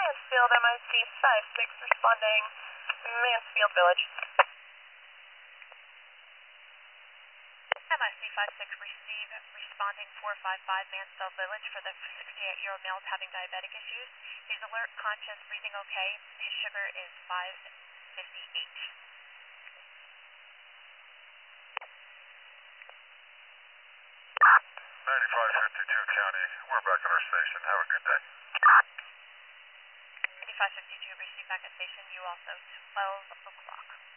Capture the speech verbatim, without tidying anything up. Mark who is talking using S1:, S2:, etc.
S1: Mansfield, M I C five six responding Mansfield Village.
S2: M I C five six receive, responding four five five Mansfield Village for the sixty-eight-year-old male having diabetic issues. He's alert, conscious, breathing okay. His sugar is five fifty-eight.
S3: ninety-five fifty-two County, we're back at our station. Have a good day.
S2: ninety-five fifty-two, receive back at station. You also, twelve o'clock.